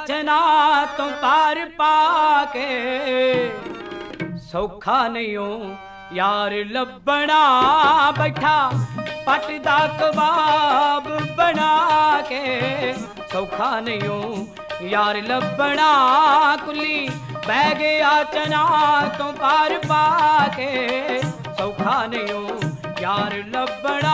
आचना तो पार पाके सौखा नहीं हो यार लभना बैठा पट दा कबाब बना के सौखा नहीं हो यार लभना कुली बह गया चना तो पार पाके सौखा नहीं हो यार लभना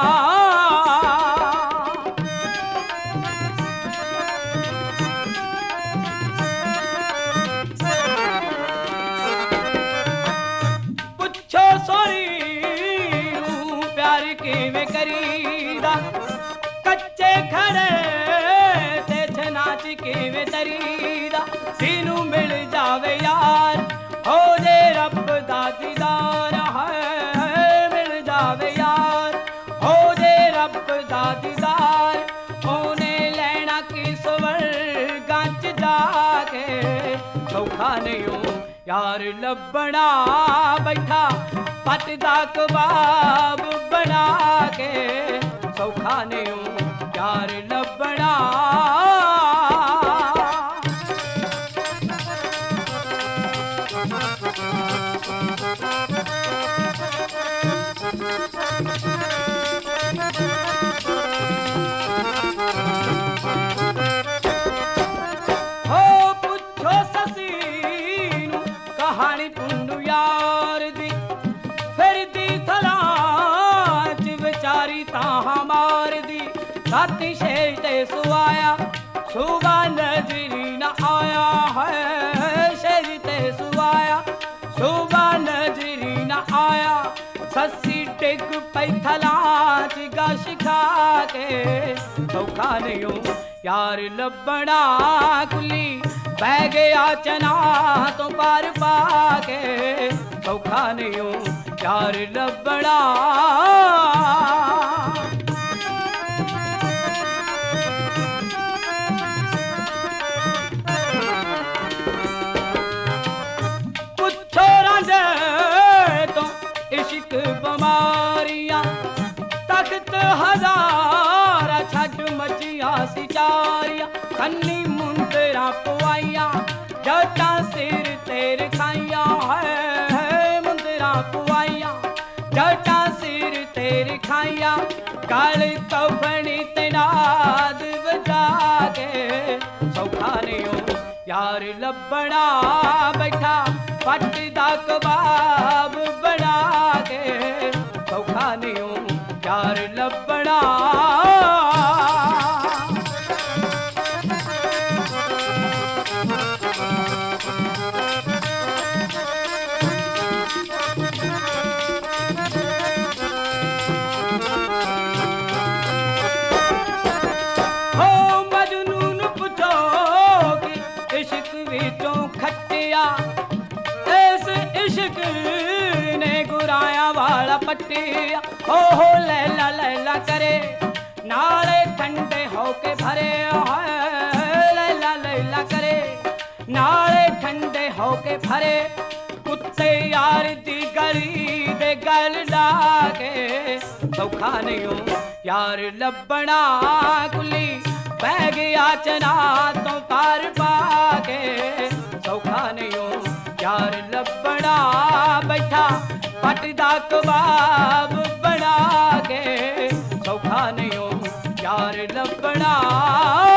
किवें करीदा कच्चे खड़े ते नाच किवें तरीदा तीनू मिल जावे यार हो जे रब दा दीदार है मिल जावे यार हो जे रब दा दीदार ओने लेना की स्वर्गां च जाके सौखा नहीं हो यार लभना बैठा पट दा कबाब बना के सौखा नहीं हो यार लभना हो पुछो ससी नू कहानी पुंडू यार दी मार दी राती शेष ते सुवाया सुबह नजरी न आया है शेष ते सुवाया सुबह नजरी न आया ससी टिक पई थला च गश खा के सौखा नहीं हो यार लभना कुली बह गया चना तो पार पाके सौखा नहीं हो यार लभना इश्क बीमारियां तख्त हजारा छड़ मचिया सिचारियां कन्नी मुंदरा पवाइया जटा सिर तेर खाइया है मुंदरा पवाइया जटा सिर तेर खाइया गल कफनी तनाद बजा के सौखा नहीं हो यार लभना बैठा पट दा कबाब बना के सौखा नहीं हो यार लभना हो मजनून पुछो कि इश्क विचों खटिया इश्क ने गुराया वाला पट्टिया हो लैला लैला करे नाले ठंडे होके भरे लैला लैला करे नाले ठंडे होके भरे कुत्ते यार दी गली दे गल डाके सौखा नहीं हो यार लभना कुली बह गया चना तो पार पाके सौखा नहीं हो यार लभना बैठा पट दा कबाब बना के सौखा नहीं हो यार लभना